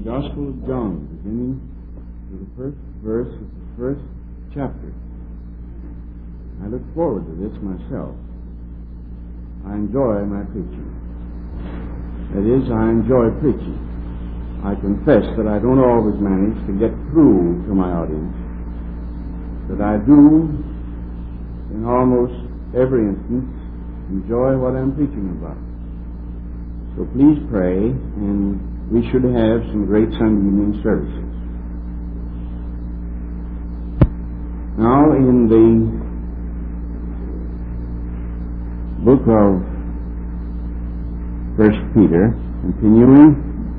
Gospel of John, beginning with the first verse of the first chapter. I look forward to this myself. I enjoy my preaching. That is, I enjoy preaching. I confess that I don't always manage to get through to my audience, but I do, in almost every instance, enjoy what I'm preaching about. So please pray, and we should have some great Sunday evening services. Now, in the book of 1 Peter, continuing,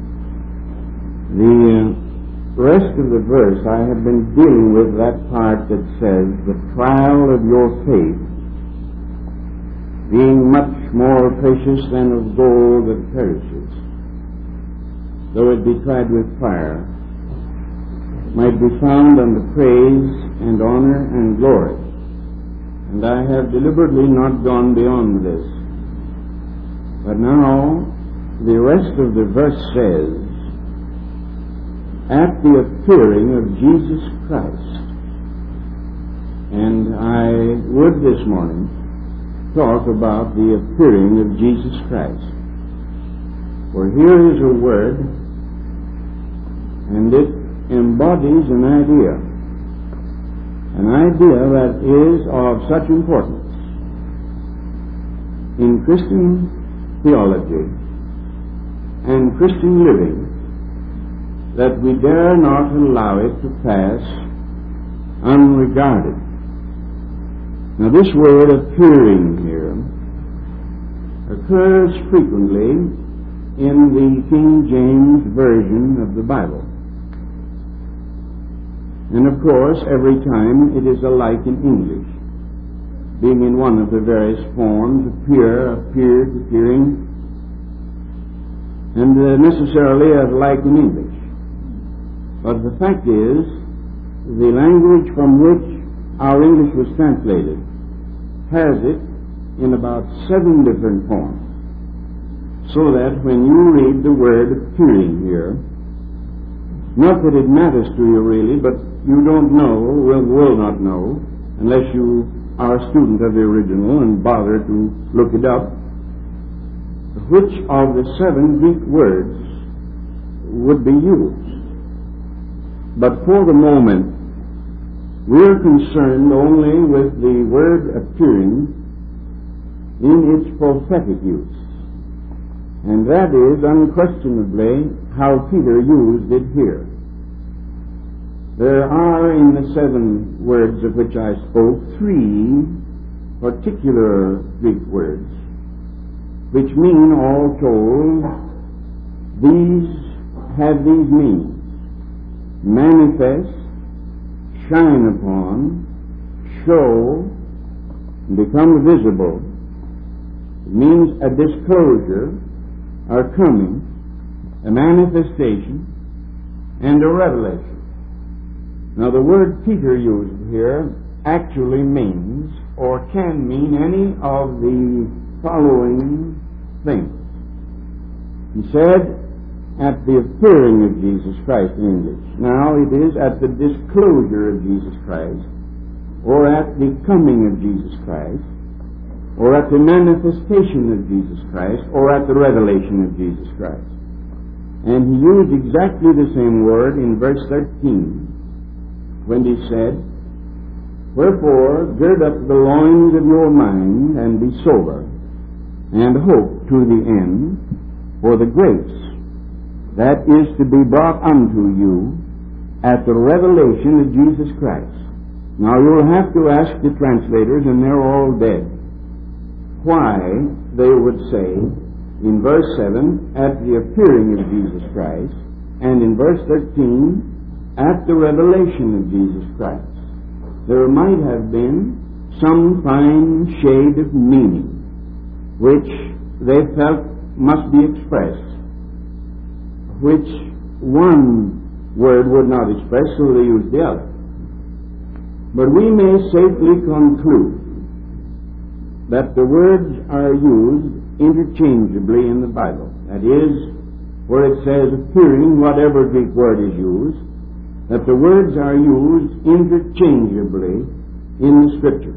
the rest of the verse, I have been dealing with that part that says, the trial of your faith, being much more precious than of gold that perishes, though it be tried with fire, might be found unto praise and honor and glory. And I have deliberately not gone beyond this. But now, the rest of the verse says, at the appearing of Jesus Christ. And I would this morning talk about the appearing of Jesus Christ. For here is a word, and it embodies an idea that is of such importance in Christian theology and Christian living that we dare not allow it to pass unregarded. Now, this word appearing here occurs frequently in the King James Version of the Bible. And of course, every time it is alike in English, being in one of the various forms, appear, appeared, appearing, and necessarily alike in English. But the fact is, the language from which our English was translated has it in about 7 different forms. So that when you read the word appearing here, not that it matters to you really, but you don't know, will not know, unless you are a student of the original and bother to look it up, which of the 7 Greek words would be used. But for the moment, we're concerned only with the word appearing in its prophetic use. And that is unquestionably how Peter used it here. There are in the 7 words of which I spoke 3 particular Greek words, which mean, all told, these have these meanings: manifest, shine upon, show, become visible. It means a disclosure, a coming, a manifestation, and a revelation. Now, the word Peter used here actually means, or can mean, any of the following things. He said, at the appearing of Jesus Christ in English. Now it is at the disclosure of Jesus Christ, or at the coming of Jesus Christ, or at the manifestation of Jesus Christ, or at the revelation of Jesus Christ. And he used exactly the same word in verse 13, when he said, wherefore gird up the loins of your mind, and be sober, and hope to the end for the grace that is to be brought unto you at the revelation of Jesus Christ. Now you'll have to ask the translators, and they're all dead, why they would say in verse 7, at the appearing of Jesus Christ, and in verse 13, at the revelation of Jesus Christ. There might have been some fine shade of meaning which they felt must be expressed, which one word would not express, so they used the other. But we may safely conclude that the words are used interchangeably in the Bible. That is, where it says appearing, whatever Greek word is used, that the words are used interchangeably in the Scriptures.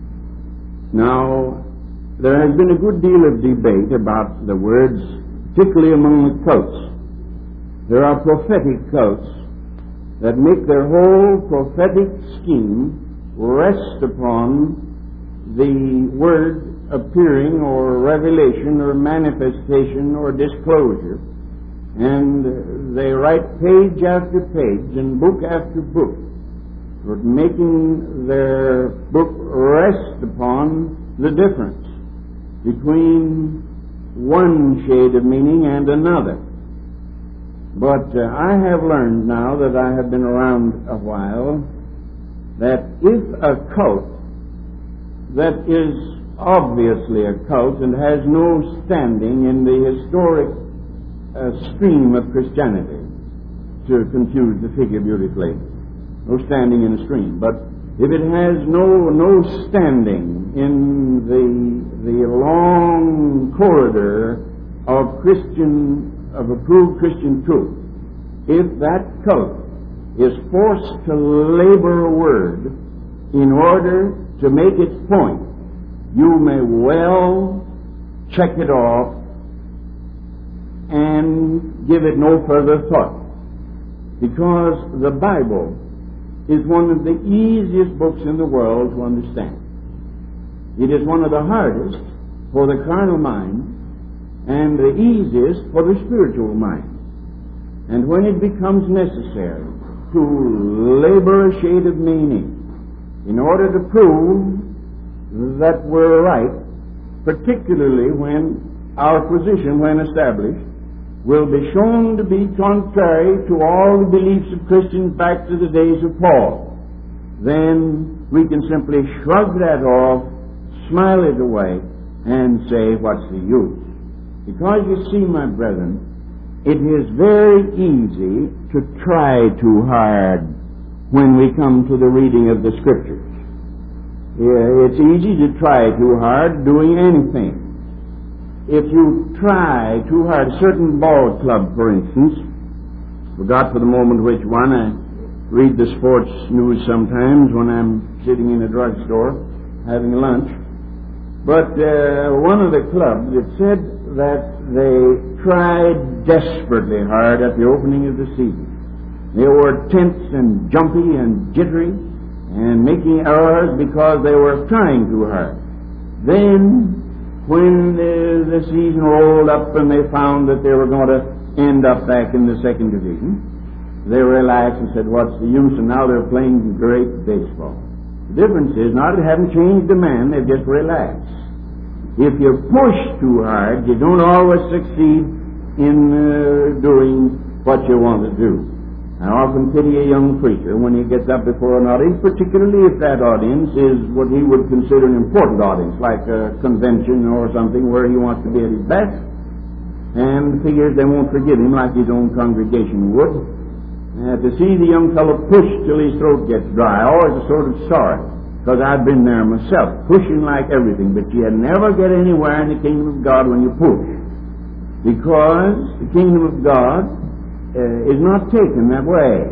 Now, there has been a good deal of debate about the words, particularly among the cults. There are prophetic cults that make their whole prophetic scheme rest upon the word appearing or revelation or manifestation or disclosure. And they write page after page and book after book, making their book rest upon the difference between one shade of meaning and another. But I have learned now that I have been around a while that if a cult that is obviously a cult and has no standing in the historic stream of Christianity, to confuse the figure beautifully, no standing in a stream, but if it has no standing in the long corridor of approved Christian truth, if that cult is forced to labor a word in order to make its point, you may well check it off and give it no further thought, because the Bible is one of the easiest books in the world to understand. It is one of the hardest for the carnal mind and the easiest for the spiritual mind. And when it becomes necessary to labor a shade of meaning in order to prove that we're right, particularly when our position, when established, will be shown to be contrary to all the beliefs of Christians back to the days of Paul, then we can simply shrug that off, smile it away, and say, what's the use? Because you see, my brethren, it is very easy to try too hard when we come to the reading of the Scriptures. It's easy to try too hard doing anything. If you try too hard, a certain ball club, for instance, forgot for the moment which one, I read the sports news sometimes when I'm sitting in a drugstore having lunch, but one of the clubs, it said that they tried desperately hard at the opening of the season. They were tense and jumpy and jittery and making errors because they were trying too hard. Then, when the season rolled up and they found that they were going to end up back in the second division, they relaxed and said, what's the use? And now they're playing great baseball. The difference is not they haven't changed the man, they've just relaxed. If you push too hard, you don't always succeed in doing what you want to do. I often pity a young preacher when he gets up before an audience, particularly if that audience is what he would consider an important audience, like a convention or something where he wants to be at his best, and figures they won't forgive him like his own congregation would. To see the young fellow push till his throat gets dry, I always sort of sorry, because I've been there myself, pushing like everything, but you never get anywhere in the kingdom of God when you push, because the kingdom of God is not taken that way.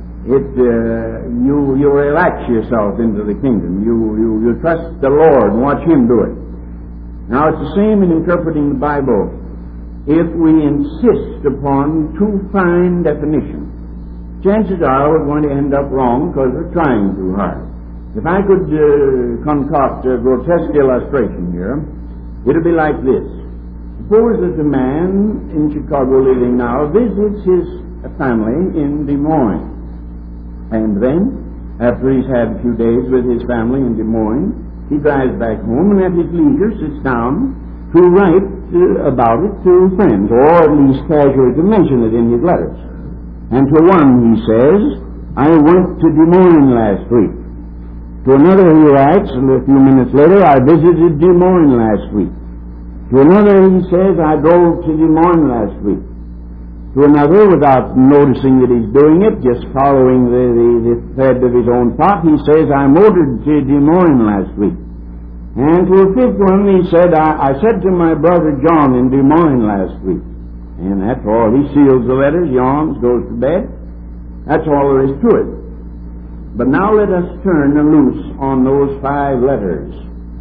You relax yourself into the kingdom. You trust the Lord and watch Him do it. Now it's the same in interpreting the Bible. If we insist upon too fine definitions, chances are we're going to end up wrong because we're trying too hard. If I could concoct a grotesque illustration here, it would be like this. Suppose that a man in Chicago living now visits his family in Des Moines. And then, after he's had a few days with his family in Des Moines, he drives back home and at his leisure sits down to write about it to friends, or at least casually to mention it in his letters. And to one he says, I went to Des Moines last week. To another he writes, and a few minutes later, I visited Des Moines last week. To another he says, I drove to Des Moines last week. To another, without noticing that he's doing it, just following the thread of his own thought, he says, I motored to Des Moines last week. And to a fifth one he said, I said to my brother John in Des Moines last week. And that's all. He seals the letters, yawns, goes to bed. That's all there is to it. But now let us turn loose on those 5 letters.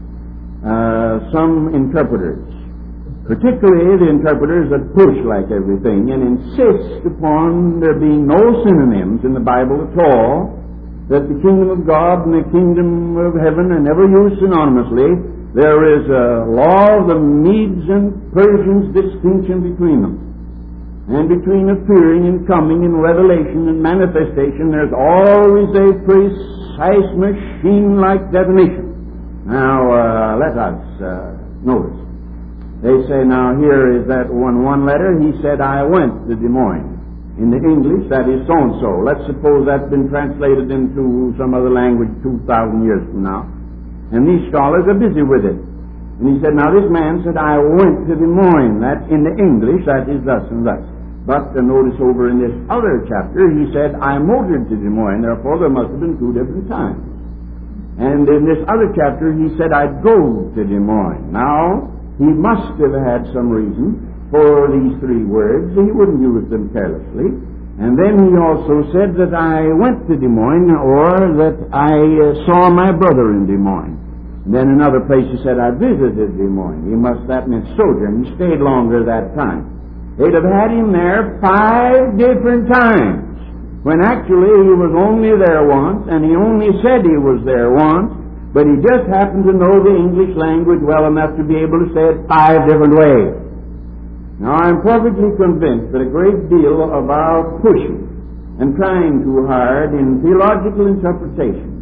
Some interpreters, particularly the interpreters that push like everything and insist upon there being no synonyms in the Bible at all, that the kingdom of God and the kingdom of heaven are never used synonymously. There is a law of the Medes and Persians distinction between them. And between appearing and coming and revelation and manifestation, there's always a precise machine-like definition. Now, let us notice. They say, now here is that one letter. He said, I went to Des Moines. In the English, that is so-and-so. Let's suppose that's been translated into some other language 2,000 years from now. And these scholars are busy with it. And he said, now this man said, I went to Des Moines. That in the English, that is thus and thus. But notice over in this other chapter, he said, I motored to Des Moines. Therefore, there must have been 2 different times. And in this other chapter, he said, I drove to Des Moines. Now, he must have had some reason for these 3 words. He wouldn't use them carelessly. And then he also said that I went to Des Moines, or that I saw my brother in Des Moines. And then another place he said, I visited Des Moines. That meant sojourn. He stayed longer that time. They'd have had him there 5 different times, when actually he was only there once, and he only said he was there once, but he just happened to know the English language well enough to be able to say it 5 different ways. Now, I'm perfectly convinced that a great deal of our pushing and trying too hard in theological interpretation,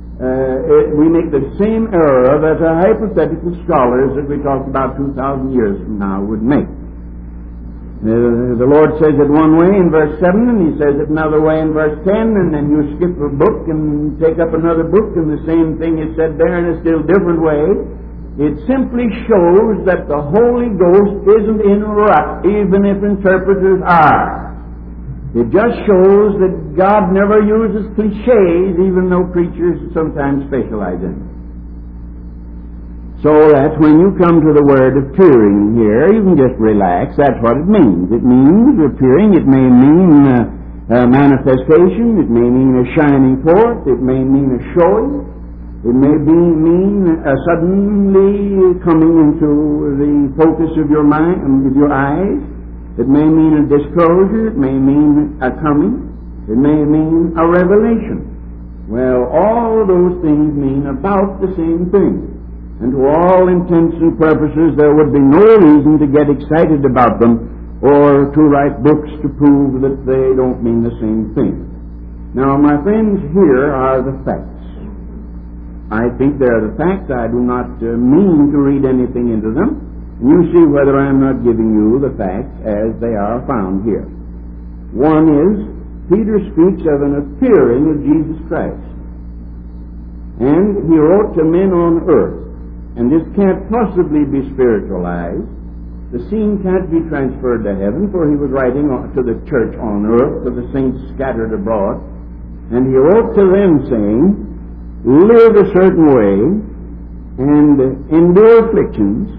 we make the same error that the hypothetical scholars that we talked about 2,000 years from now would make. The Lord says it one way in verse 7, and He says it another way in verse 10, and then you skip a book and take up another book, and the same thing is said there in a still different way. It simply shows that the Holy Ghost isn't in rut, even if interpreters are. It just shows that God never uses cliches, even though preachers sometimes specialize in it. So that's when you come to the word appearing here, you can just relax. That's what it means. It means appearing. It may mean manifestation. It may mean a shining forth. It may mean a showing. It may mean suddenly coming into the focus of your mind, of your eyes. It may mean a disclosure. It may mean a coming. It may mean a revelation. Well, all of those things mean about the same thing. And to all intents and purposes, there would be no reason to get excited about them or to write books to prove that they don't mean the same thing. Now, my friends, here are the facts. I think they're the facts. I do not mean to read anything into them. You see whether I'm not giving you the facts as they are found here. One is, Peter speaks of an appearing of Jesus Christ. And he wrote to men on earth. And this can't possibly be spiritualized. The scene can't be transferred to heaven, for he was writing to the church on earth, to the saints scattered abroad. And he wrote to them saying, live a certain way, and endure afflictions,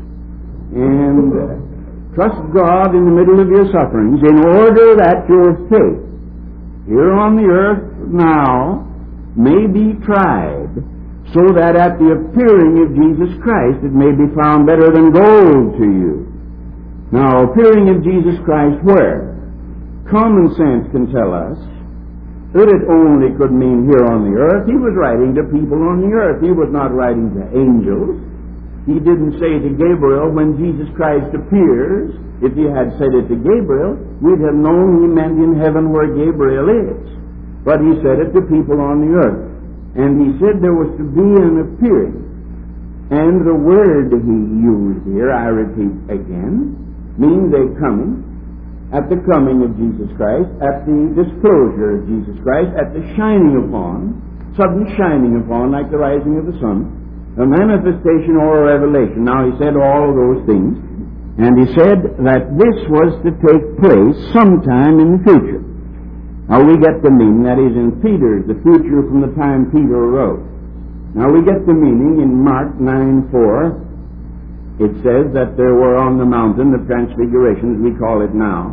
and trust God in the middle of your sufferings, in order that your faith, here on the earth now, may be tried, so that at the appearing of Jesus Christ it may be found better than gold to you. Now, appearing of Jesus Christ where? Common sense can tell us that it only could mean here on the earth. He was writing to people on the earth. He was not writing to angels. He didn't say to Gabriel, when Jesus Christ appears, if he had said it to Gabriel, we'd have known he meant in heaven where Gabriel is. But he said it to people on the earth. And he said there was to be an appearing. And the word he used here, I repeat again, means a coming, at the coming of Jesus Christ, at the disclosure of Jesus Christ, at the shining upon, sudden shining upon, like the rising of the sun, a manifestation or a revelation. Now he said all of those things, and he said that this was to take place sometime in the future. Now we get the meaning, that is in Peter's, the future from the time Peter wrote. Now we get the meaning in Mark 9:4, it says that there were on the mountain the transfiguration, as we call it now.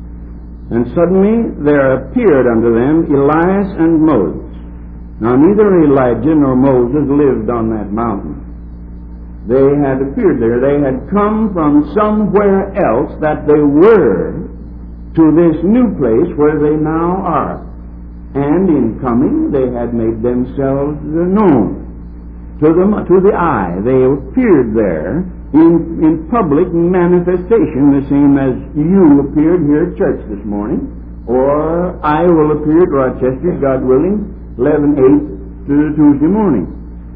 And suddenly there appeared unto them Elias and Moses. Now neither Elijah nor Moses lived on that mountain. They had appeared there. They had come from somewhere else that they were to this new place where they now are. And in coming, they had made themselves known to the eye. They appeared there in public manifestation, the same as you appeared here at church this morning, or I will appear at Rochester, God willing, 11/8 to Tuesday morning.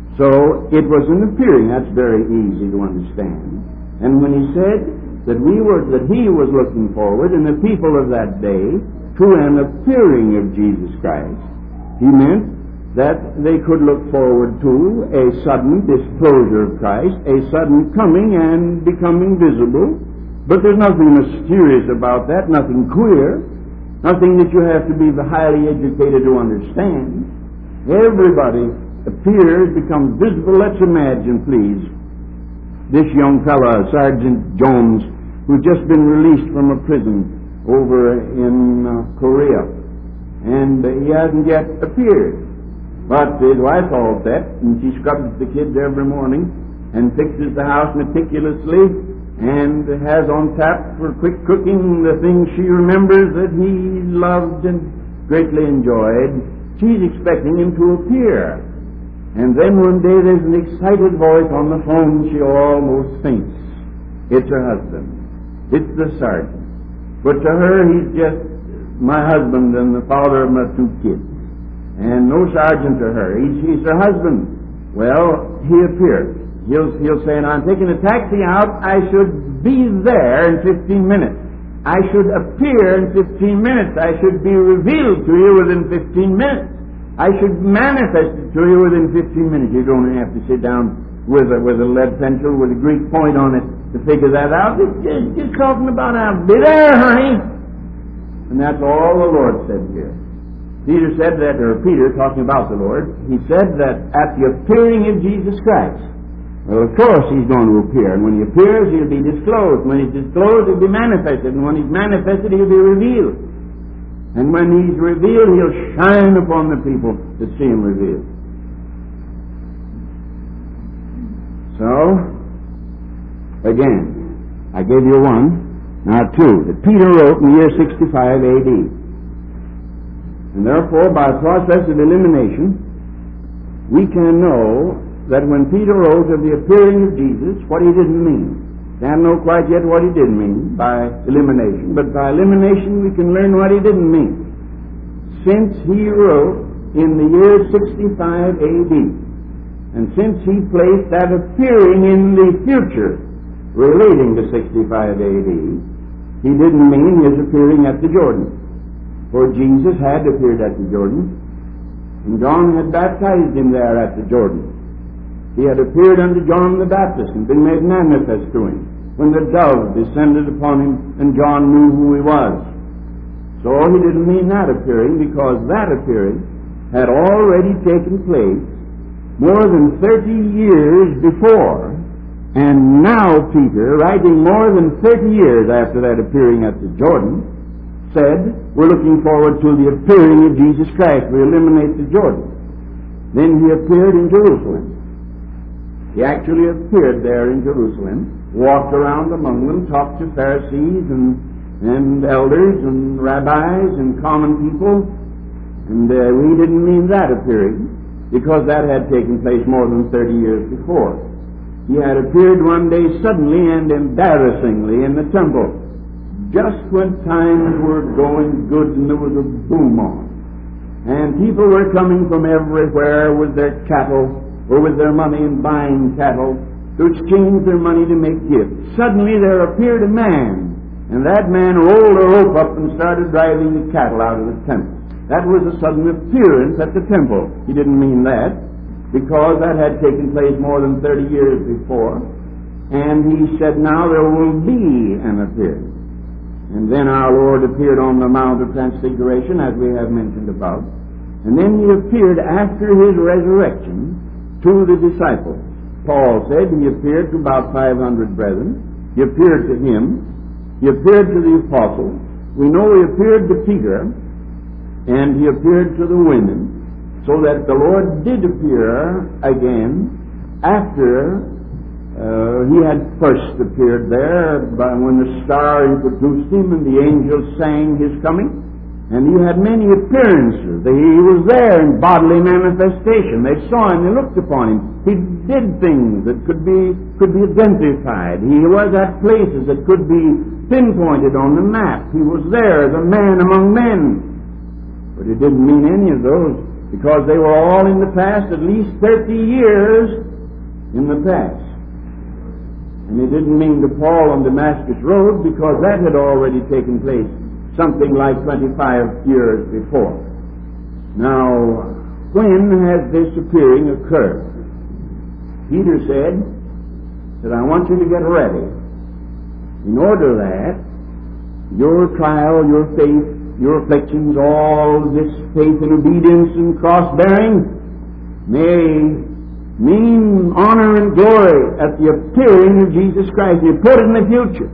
So it was an appearing. That's very easy to understand. And when he said that he was looking forward, and the people of that day, to an appearing of Jesus Christ, he meant that they could look forward to a sudden disclosure of Christ, a sudden coming and becoming visible. But there's nothing mysterious about that, nothing queer, nothing that you have to be highly educated to understand. Everybody appears, becomes visible. Let's imagine, please, this young fellow, Sergeant Jones, who's just been released from a prison over in Korea, and he hasn't yet appeared. But his wife's all set, and she scrubs the kids every morning and fixes the house meticulously and has on tap for quick cooking the things she remembers that he loved and greatly enjoyed. She's expecting him to appear. And then one day there's an excited voice on the phone. She almost faints. It's her husband. It's the sergeant. But to her, he's just my husband and the father of my two kids. And no sergeant to her. He's her husband. Well, he appears. He'll say, and I'm taking a taxi out. I should be there in 15 minutes. I should appear in 15 minutes. I should be revealed to you within 15 minutes. I should manifest it to you within 15 minutes. You don't have to sit down with a lead pencil with a Greek point on it to figure that out. It's just talking about I'll be there, honey. And that's all the Lord said here. Peter said that, or Peter, talking about the Lord, he said that at the appearing of Jesus Christ, well, of course he's going to appear. And when he appears, he'll be disclosed. When he's disclosed, he'll be manifested. And when he's manifested, he'll be revealed. And when he's revealed, he'll shine upon the people that see him revealed. So, again, I gave you one. Now two, that Peter wrote in the year 65 A.D. And therefore, by a process of elimination, we can know that when Peter wrote of the appearing of Jesus, what he didn't mean. Can't know quite yet what he did mean by elimination, but by elimination we can learn what he didn't mean. Since he wrote in the year 65 A.D., and since he placed that appearing in the future relating to 65 A.D., he didn't mean his appearing at the Jordan. For Jesus had appeared at the Jordan, and John had baptized him there at the Jordan. He had appeared unto John the Baptist and been made manifest to him when the dove descended upon him and John knew who he was. So he didn't mean that appearing, because that appearing had already taken place more than 30 years before. And now Peter, writing more than 30 years after that appearing at the Jordan, said, we're looking forward to the appearing of Jesus Christ. We eliminate the Jordan. Then he appeared in Jerusalem. He actually appeared there in Jerusalem, walked around among them, talked to Pharisees and elders and rabbis and common people. And we didn't mean that appearing, because that had taken place more than 30 years before. He had appeared one day suddenly and embarrassingly in the temple, just when times were going good and there was a boom on. And people were coming from everywhere with their cattle or with their money and buying cattle to exchange their money to make gifts. Suddenly there appeared a man, and that man rolled a rope up and started driving the cattle out of the temple. That was a sudden appearance at the temple. He didn't mean that, because that had taken place more than 30 years before. And he said, now there will be an appearance. And then our Lord appeared on the Mount of Transfiguration, as we have mentioned above. And then he appeared after his resurrection to the disciples Paul said, he appeared to about 500 brethren. He appeared to him. He appeared to the apostles. We know he appeared to Peter, and he appeared to the women, so that the Lord did appear again after he had first appeared there when the star introduced him and the angels sang his coming. And he had many appearances. He was there in bodily manifestation. They saw him, they looked upon him. He did things that could be identified. He was at places that could be pinpointed on the map. He was there as a man among men. But it didn't mean any of those, because they were all in the past, at least 30 years in the past. And it didn't mean to Paul on Damascus Road, because that had already taken place something like 25 years before. Now, when has this appearing occurred? Peter said that I want you to get ready in order that your trial, your faith, your afflictions, all this faith and obedience and cross-bearing may mean honor and glory at the appearing of Jesus Christ. You put it in the future.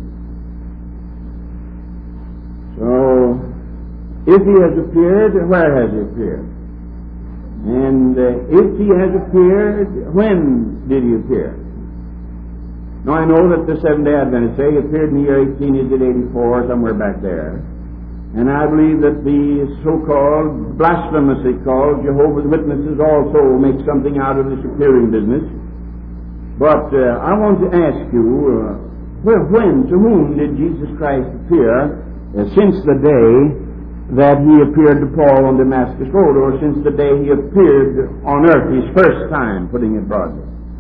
So, if he has appeared, where has he appeared? And if he has appeared, when did he appear? Now, I know that the Seventh-day Adventists say he appeared in the year 1884, somewhere back there. And I believe that the so-called, blasphemously called Jehovah's Witnesses also make something out of this appearing business. But I want to ask you, when, to whom did Jesus Christ appear since the day that he appeared to Paul on Damascus Road, or since the day he appeared on earth his first time, putting it broadly?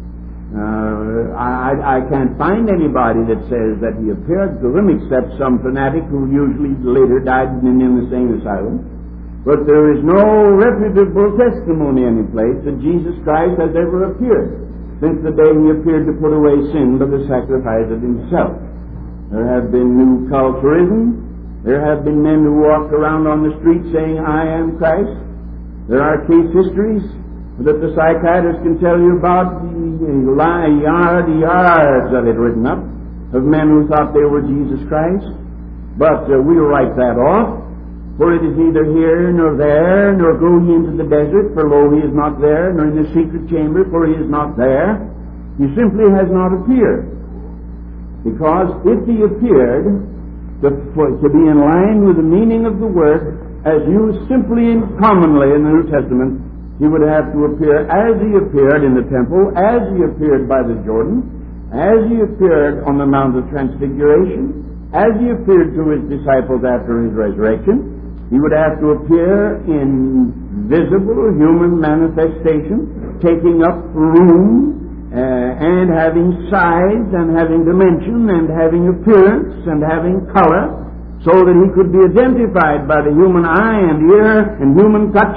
I can't find anybody that says that he appeared to them, except some fanatic who usually later died in an insane asylum. But there is no reputable testimony any place that Jesus Christ has ever appeared since the day he appeared to put away sin by the sacrifice of himself. There have been new culturism. There have been men who walked around on the street saying, I am Christ. There are case histories that the psychiatrist can tell you about, yards of it written up, of men who thought they were Jesus Christ. But we'll write that off, for it is neither here nor there, nor go ye into the desert, for lo, he is not there, nor in the secret chamber, for he is not there. He simply has not appeared. Because if he appeared, to be in line with the meaning of the word as used simply and commonly in the New Testament, he would have to appear as he appeared in the temple, as he appeared by the Jordan, as he appeared on the Mount of Transfiguration, as he appeared to his disciples after his resurrection. He would have to appear in visible human manifestation, taking up room, and having size, and having dimension, and having appearance, and having color, so that he could be identified by the human eye and ear and human touch.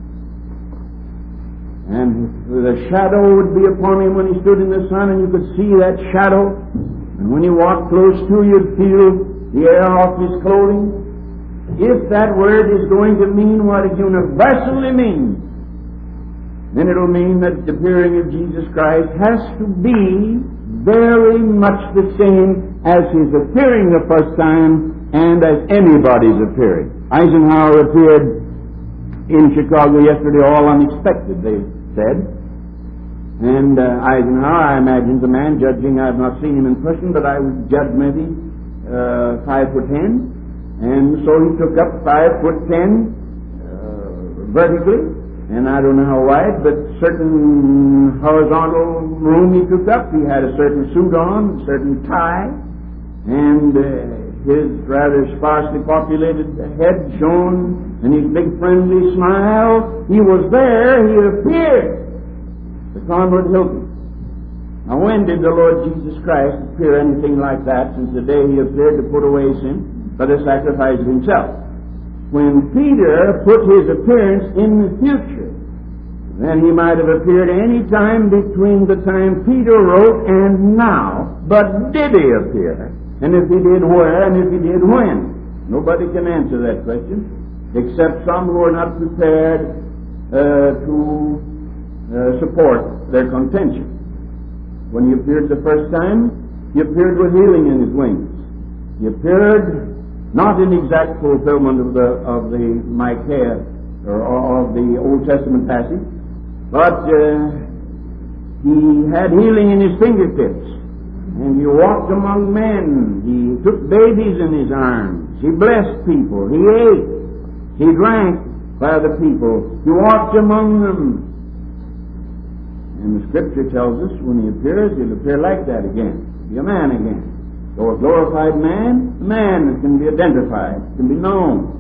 And the shadow would be upon him when he stood in the sun, and you could see that shadow. And when he walked close to you, you'd feel the air off his clothing. If that word is going to mean what it universally means, then it'll mean that the appearing of Jesus Christ has to be very much the same as his appearing the first time and as anybody's appearing. Eisenhower appeared in Chicago yesterday all unexpected, they said. And Eisenhower, I imagine, is a man judging. I've not seen him in person, but I would judge maybe 5'10". And so he took up 5'10" vertically. And I don't know how wide, but certain horizontal room he took up. He had a certain suit on, a certain tie, and his rather sparsely populated head shone, and his big friendly smile. He was there, he appeared. The Conrad Hilton. Now, when did the Lord Jesus Christ appear anything like that since the day he appeared to put away sin by the sacrifice of himself? When Peter put his appearance in the future, then he might have appeared any time between the time Peter wrote and now. But did he appear? And if he did, where? And if he did, when? Nobody can answer that question, except some who are not prepared to support their contention. When he appeared the first time, he appeared with healing in his wings. He appeared not in exact fulfillment of the Micaiah or of the Old Testament passage, but he had healing in his fingertips, and he walked among men. He took babies in his arms. He blessed people. He ate. He drank by the people. He walked among them. And the Scripture tells us when he appears, he'll appear like that again. Be a man again. Though a glorified man, a man that can be identified, can be known.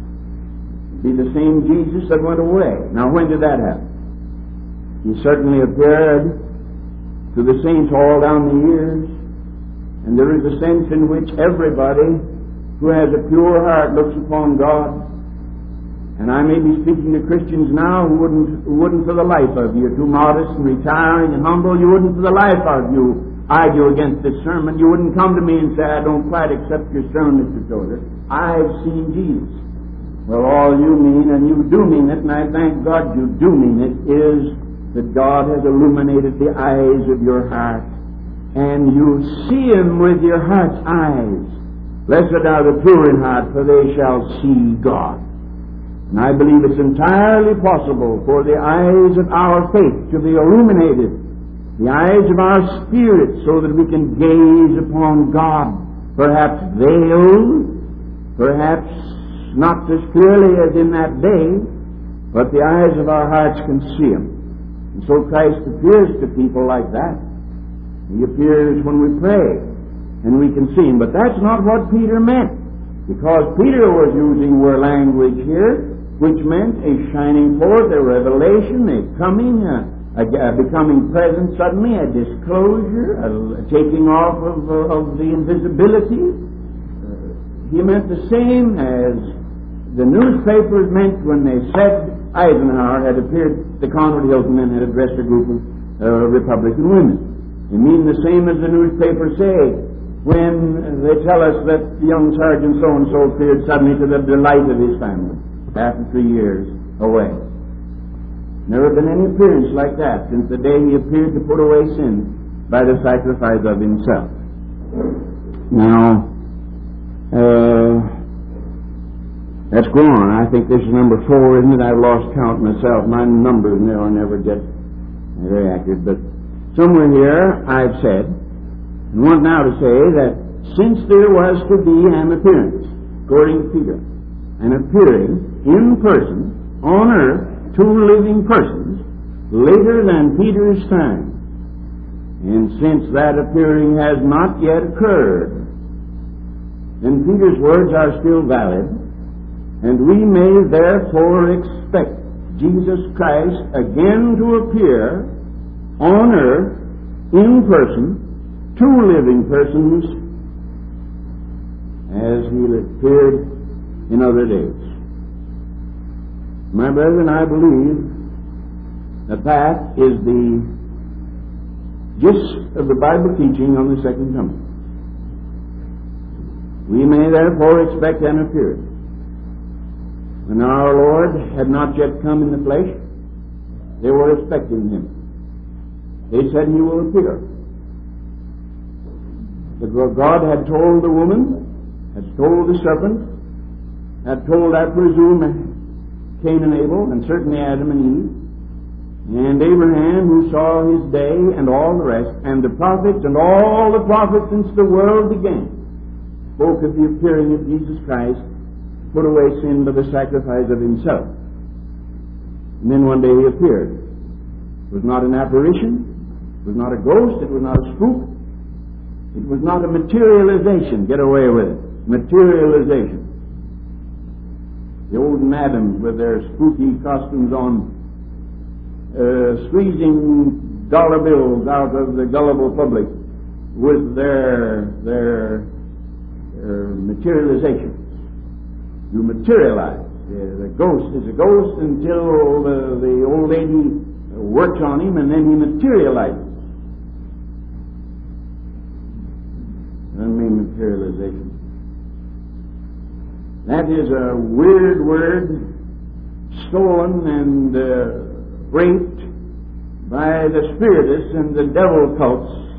Be the same Jesus that went away. Now, when did that happen? He certainly appeared to the saints all down the years, and there is a sense in which everybody who has a pure heart looks upon God. And I may be speaking to Christians now who wouldn't for the life of you, too modest and retiring and humble, you wouldn't for the life of you argue against this sermon. You wouldn't come to me and say, I don't quite accept your sermon, Mr. Tozer. I've seen Jesus. Well, all you mean, and you do mean it, and I thank God you do mean it, is that God has illuminated the eyes of your heart, and you see Him with your heart's eyes. Blessed are the pure in heart, for they shall see God. And I believe it's entirely possible for the eyes of our faith to be illuminated, the eyes of our spirit, so that we can gaze upon God, perhaps veiled, perhaps not as clearly as in that day, but the eyes of our hearts can see Him. And so Christ appears to people like that. He appears when we pray, and we can see Him. But that's not what Peter meant, because Peter was using word language here, which meant a shining forth, a revelation, a coming, a becoming present suddenly, a disclosure, a taking off of the invisibility. He meant the same as the newspapers meant when they said Eisenhower had appeared, the Conrad Hilton men had addressed a group of Republican women. They mean the same as the newspapers say when they tell us that the young Sergeant so-and-so appeared suddenly to the delight of his family after 3 years away. Never been any appearance like that since the day he appeared to put away sin by the sacrifice of himself. Now, let's go on. I think this is number 4, isn't it? I've lost count myself. My numbers never get very accurate. But somewhere here I've said, and want now to say that since there was to be an appearance, according to Peter, an appearing in person on earth, 2 living persons, later than Peter's time, and since that appearing has not yet occurred, then Peter's words are still valid, and we may therefore expect Jesus Christ again to appear on earth in person, 2 living persons, as He appeared in other days. My brethren, I believe that is the gist of the Bible teaching on the second coming. We may therefore expect an appearance. When our Lord had not yet come in the flesh, they were expecting Him. They said, He will appear. But God had told the woman, had told the serpent, had told, I presume, Cain and Abel, and certainly Adam and Eve, and Abraham, who saw his day, and all the rest, and the prophets, and all the prophets since the world began, spoke of the appearing of Jesus Christ, put away sin by the sacrifice of Himself. And then one day He appeared. It was not an apparition, it was not a ghost, it was not a spook, it was not a materialization. Get away with it. Materialization. The old madams with their spooky costumes on, squeezing dollar bills out of the gullible public with their materializations. You materialize. The ghost is a ghost until the old lady works on him, and then he materializes. I mean materialization. That is a weird word, stolen and raped by the spiritists and the devil cults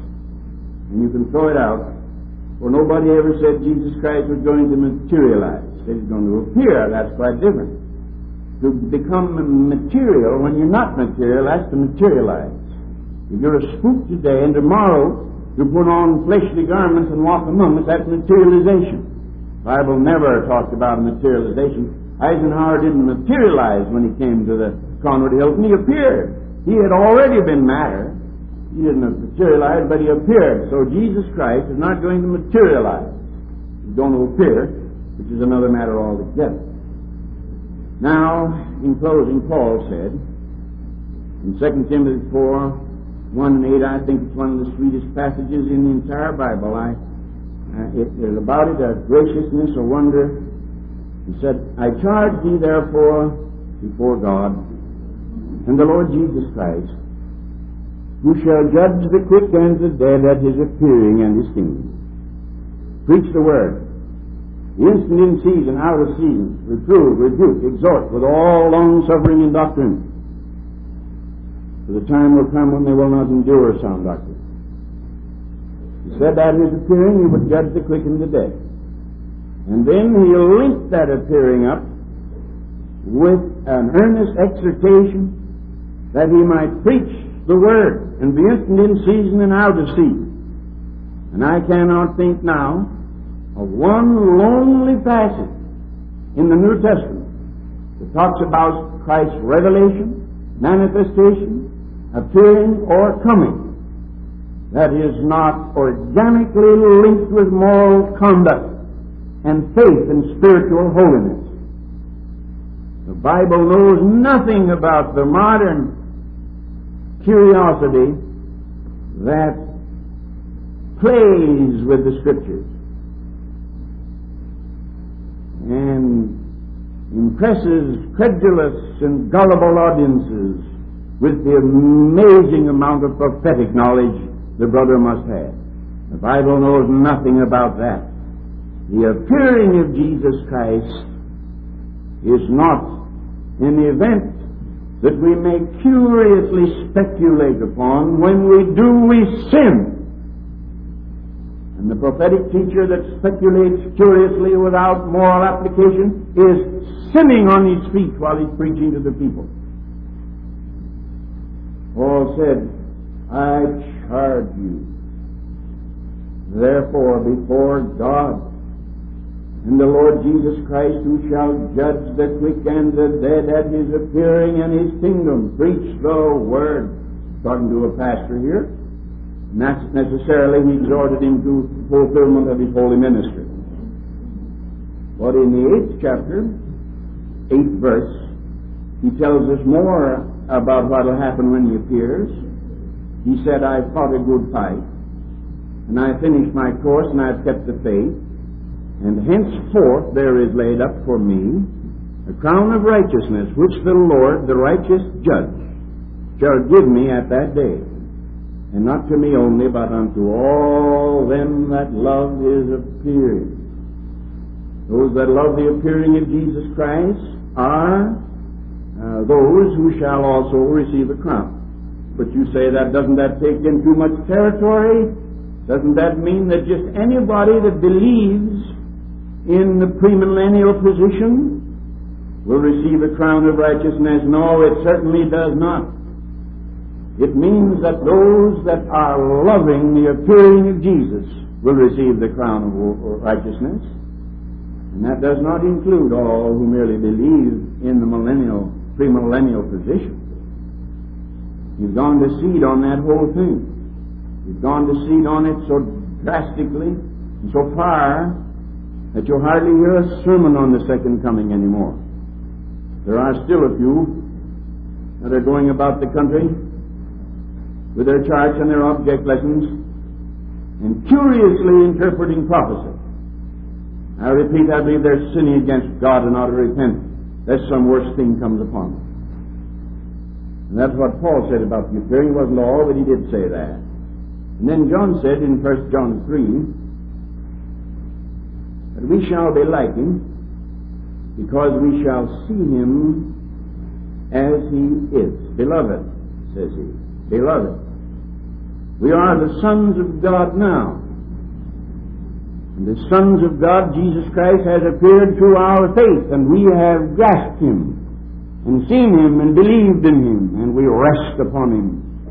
and you can throw it out, for nobody ever said Jesus Christ was going to materialize. Said he's going to appear. That's quite different. To become material when you're not material, that's to materialize. If you're a spook today and tomorrow you put on fleshly garments and walk among us, that's materialization. The Bible never talked about materialization. Eisenhower didn't materialize when he came to the Conrad Hilton. He appeared. He had already been matter. He didn't materialize, but he appeared. So Jesus Christ is not going to materialize. He's going to appear, which is another matter altogether. Now, in closing, Paul said, in 2 Timothy 4, 1 and 8, I think it's one of the sweetest passages in the entire Bible. There's about it a graciousness, a wonder. He said, I charge thee therefore before God and the Lord Jesus Christ, who shall judge the quick and the dead at his appearing and his kingdom. Preach the word. Instant in season, out of season, reprove, rebuke, exhort with all long suffering and doctrine. For the time will come when they will not endure sound doctrine. He said that his appearing he would judge the quick and the dead. And then he'll link that appearing up with an earnest exhortation that he might preach the word and be instant in season and out of season. And I cannot think now of one lonely passage in the New Testament that talks about Christ's revelation, manifestation, appearing, or coming that is not organically linked with moral conduct and faith and spiritual holiness. The Bible knows nothing about the modern curiosity that plays with the Scriptures and impresses credulous and gullible audiences with the amazing amount of prophetic knowledge the brother must have. The Bible knows nothing about that. The appearing of Jesus Christ is not an event that we may curiously speculate upon. When we do, we sin. And the prophetic teacher that speculates curiously without moral application is sinning on his feet while he's preaching to the people. Paul said, I charge you, therefore, before God and the Lord Jesus Christ, who shall judge the quick and the dead at his appearing and his kingdom. Preach the word. Talking to a pastor here. Not necessarily he exhorted him to fulfillment of his holy ministry. But in the 8th chapter, 8th verse, he tells us more about what will happen when he appears. He said, I've fought a good fight, and I've finished my course, and I've kept the faith, and henceforth there is laid up for me a crown of righteousness, which the Lord, the righteous judge, shall give me at that day. And not to me only, but unto all them that love his appearing. Those that love the appearing of Jesus Christ are those who shall also receive a crown. But you say, doesn't that take in too much territory? Doesn't that mean that just anybody that believes in the premillennial position will receive a crown of righteousness? No, it certainly does not. It means that those that are loving the appearing of Jesus will receive the crown of righteousness. And that does not include all who merely believe in the premillennial position. You've gone to seed on that whole thing. You've gone to seed on it so drastically and so far that you'll hardly hear a sermon on the second coming anymore. There are still a few that are going about the country with their charts and their object lessons and curiously interpreting prophecy. I repeat, I believe they're sinning against God and ought to repent, lest some worse thing comes upon them. And that's what Paul said about the appearing. It wasn't all, but he did say that. And then John said in 1 John 3 that we shall be like him because we shall see him as he is. Beloved, says he. Beloved. We are the sons of God now. And the sons of God, Jesus Christ, has appeared through our faith, and we have grasped Him, and seen Him, and believed in Him, and we rest upon Him.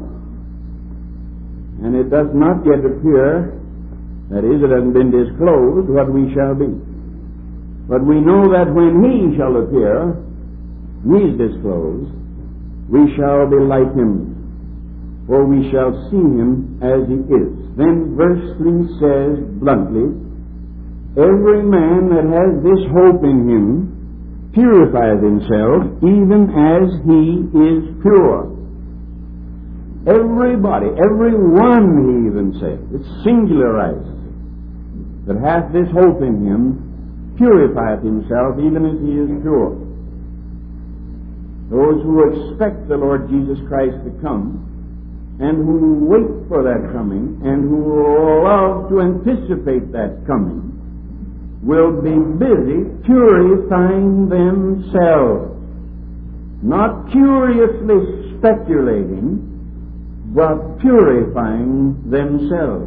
And it does not yet appear, that is, it hasn't been disclosed, what we shall be. But we know that when He shall appear, He is disclosed, we shall be like Him, for we shall see Him as He is. Then verse 3 says bluntly, every man that has this hope in Him purifieth himself, even as He is pure. Everybody, every one, He even says, it's singularized, that hath this hope in Him purifieth himself, even as He is pure. Those who expect the Lord Jesus Christ to come, and who wait for that coming, and who love to anticipate that coming, will be busy purifying themselves, not curiously speculating, but purifying themselves.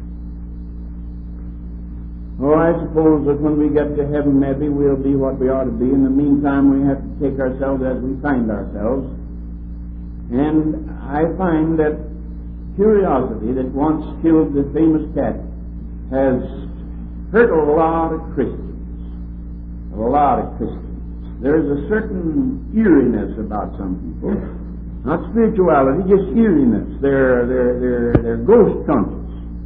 Oh, I suppose that when we get to heaven, maybe we'll be what we ought to be. In the meantime, we have to take ourselves as we find ourselves. And I find that curiosity that once killed the famous cat has hurt a lot of Christians. A lot of Christians. There's a certain eeriness about some people. Not spirituality, just eeriness. They're ghost conscious.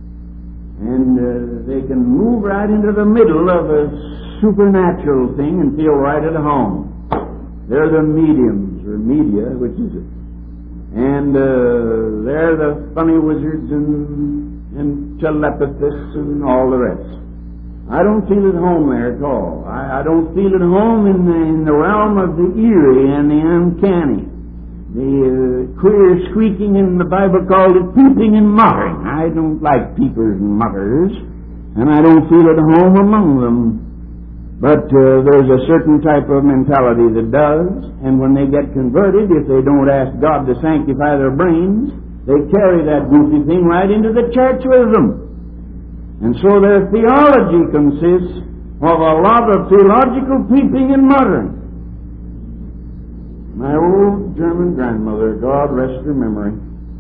And they can move right into the middle of a supernatural thing and feel right at home. They're the mediums, or media, which is it. And they're the funny wizards and telepathists and all the rest. I don't feel at home there at all. I don't feel at home in the realm of the eerie and the uncanny. The queer squeaking, in the Bible called it peeping and muttering. I don't like peepers and mutters, and I don't feel at home among them. But there's a certain type of mentality that does, and when they get converted, if they don't ask God to sanctify their brains, they carry that goofy thing right into the church with them. And so their theology consists of a lot of theological peeping and muttering. My old German grandmother, God rest her memory,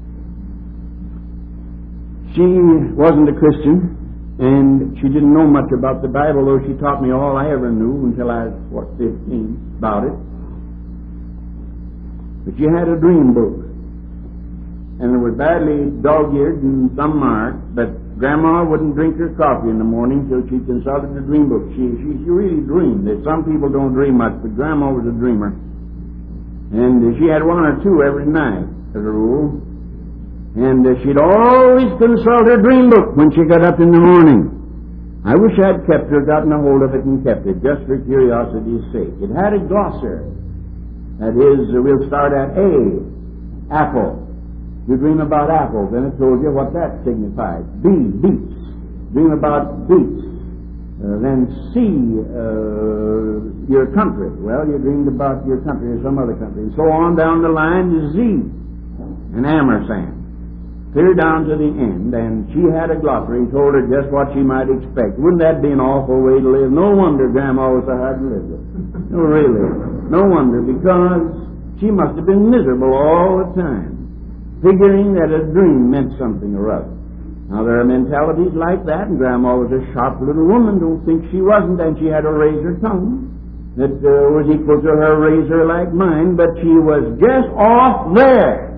she wasn't a Christian, and she didn't know much about the Bible, though she taught me all I ever knew until I was, 15, about it. But she had a dream book, and it was badly dog-eared and some marked, but Grandma wouldn't drink her coffee in the morning till she consulted the dream book. She really dreamed. Some people don't dream much, but Grandma was a dreamer. And she had one or two every night, as a rule. And she'd always consult her dream book when she got up in the morning. I wish I'd kept her, gotten a hold of it and kept it, just for curiosity's sake. It had a glossary. That is, we'll start at A, apple. You dream about apples, and it told you what that signifies. B, beets. Dream about beets. Then C, your country. Well, you dreamed about your country or some other country. And so on down the line to Z, an ampersand. Clear down to the end, and she had a glossary and told her just what she might expect. Wouldn't that be an awful way to live? No wonder Grandma was so hard to live with. No, really. No wonder, because she must have been miserable all the time, figuring that a dream meant something or other. Now, there are mentalities like that, and Grandma was a sharp little woman. Don't think she wasn't, and she had a razor tongue that was equal to her razor like mine, but she was just off there.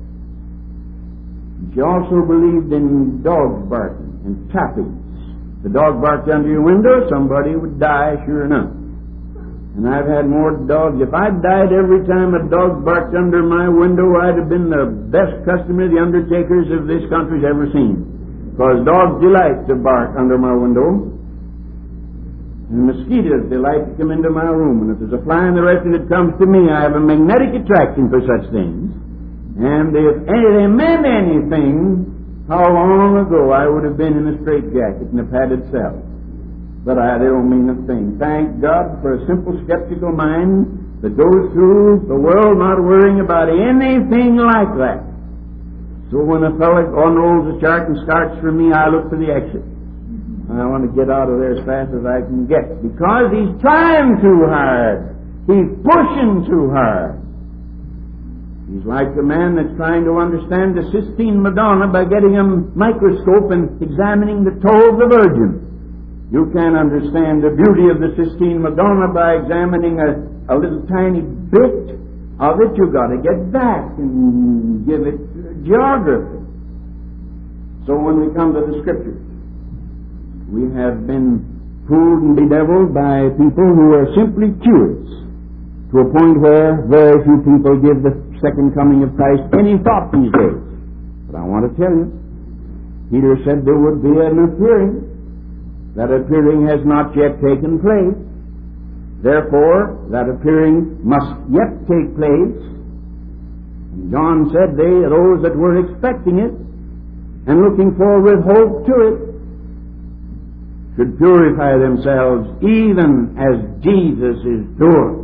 She also believed in dogs barking and tappings. The dog barked under your window, somebody would die, sure enough. And I've had more dogs. If I'd died every time a dog barked under my window, I'd have been the best customer the undertakers of this country's ever seen. Because dogs delight to bark under my window. And mosquitoes delight to come into my room. And if there's a fly in the rest of it comes to me, I have a magnetic attraction for such things. And if they meant anything, how long ago I would have been in a straitjacket in a padded cell. But they don't mean a thing. Thank God for a simple skeptical mind that goes through the world not worrying about anything like that. So when a fellow unrolls the chart and starts for me, I look for the exit. I want to get out of there as fast as I can get, because he's trying too hard. He's pushing too hard. He's like the man that's trying to understand the Sistine Madonna by getting a microscope and examining the toe of the Virgin. You can't understand the beauty of the Sistine Madonna by examining a little tiny bit of it. You've got to get back and give it geography. So when we come to the Scriptures, we have been fooled and bedeviled by people who are simply curious, to a point where very few people give the second coming of Christ any thought these days. But I want to tell you, Peter said there would be an appearing. That appearing has not yet taken place. Therefore, that appearing must yet take place. And John said those that were expecting it and looking forward with hope to it should purify themselves even as Jesus is pure.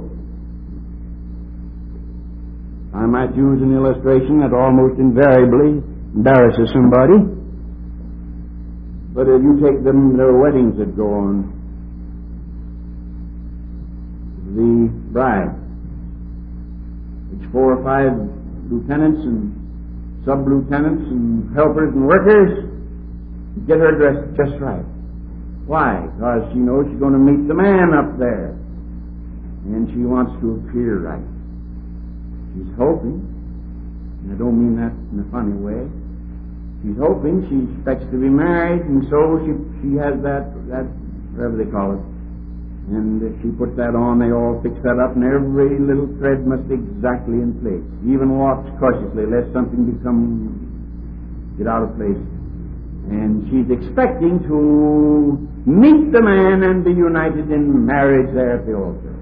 I might use an illustration that almost invariably embarrasses somebody, but if you take them, their weddings that go on, the bride, which 4 or 5 lieutenants and sub-lieutenants and helpers and workers get her dressed just right. Why? Because she knows she's going to meet the man up there, and she wants to appear right. She's hoping, and I don't mean that in a funny way, she's hoping, she expects to be married, and so she has that whatever they call it, and if she puts that on, they all fix that up, and every little thread must be exactly in place. Even walks cautiously, lest something get out of place. And she's expecting to meet the man and be united in marriage there at the altar.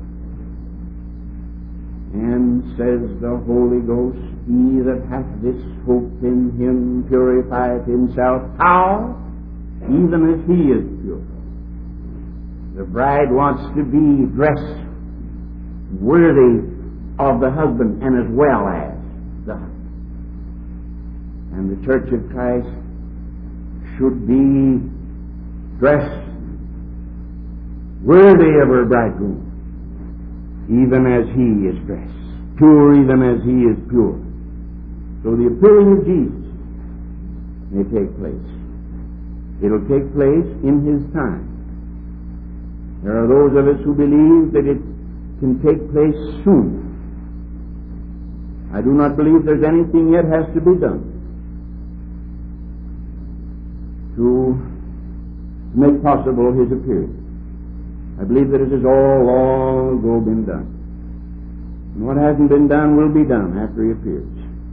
And says the Holy Ghost, he that hath this hope in him purifieth himself. How? Even as he is pure. The bride wants to be dressed worthy of the husband and as well as the husband. And the Church of Christ should be dressed worthy of her bridegroom, even as he is dressed, pure even as he is pure. So the appearing of Jesus may take place. It'll take place in his time. There are those of us who believe that it can take place soon. I do not believe there's anything yet has to be done to make possible his appearing. I believe that it has all long ago been done. And what hasn't been done will be done after he appears.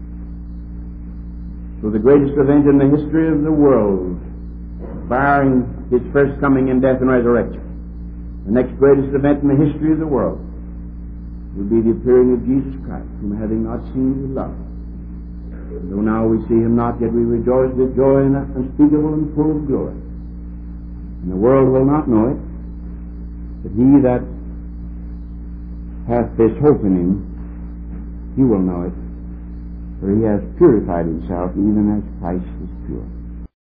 So the greatest event in the history of the world, barring his first coming in death and resurrection, the next greatest event in the history of the world will be the appearing of Jesus Christ, whom having not seen we love. Though now we see him not, yet we rejoice with joy unspeakable and full of glory. And the world will not know it, but he that hath this hope in him, he will know it, for he has purified himself even as Christ is pure.